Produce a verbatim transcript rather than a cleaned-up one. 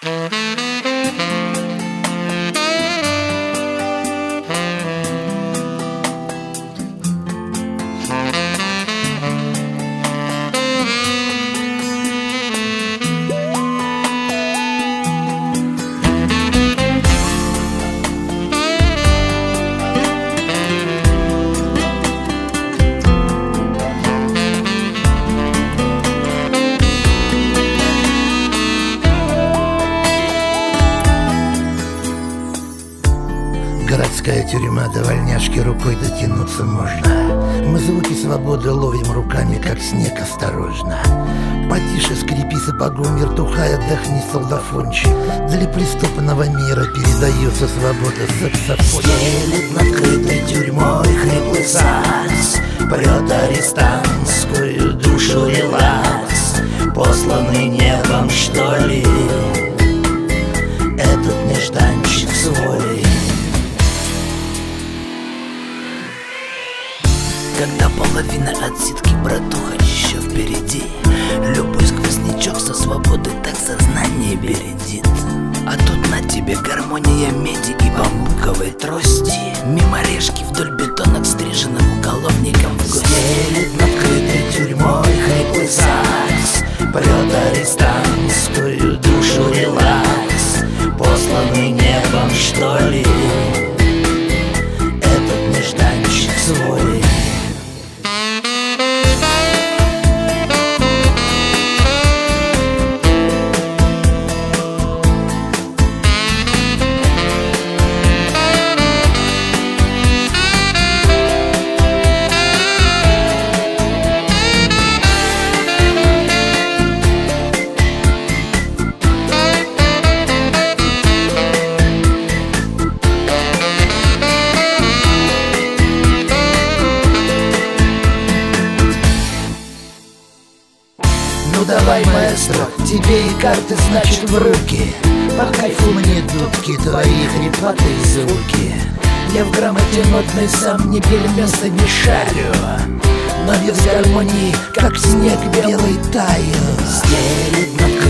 Городская тюрьма, до вольняшки рукой дотянуться можно. Мы звуки свободы ловим руками, как снег, осторожно. Потише скрипи сапогом, вертухай, отдохни, солдафончик. Для преступного мира передается свобода саксофона. Стелит над крытой тюрьмой хриплый сакс, прет арестантскую душу релакс. Посланный небом, что ли, этот нежданчик свой. Когда половина отсидки, братуха, еще впереди, любой сквознячок со свободой так сознание бередит. А тут на тебе гармония меди и бамбуковой трости. Мимо решки вдоль бетонок, стриженным уголовником в гости. Стелит над крытой тюрьмой хриплый сакс, прет арестантскую душу релакс. Посланный небом, что ли, этот нежданчик свой. Ну давай, маэстро, тебе и карты, значит, в руки. По кайфу мне дудки, твои хриплатые звуки. Я в грамоте нотной сам не бельмеса не шарю, но без гармонии, как снег белый, таю. Стелит над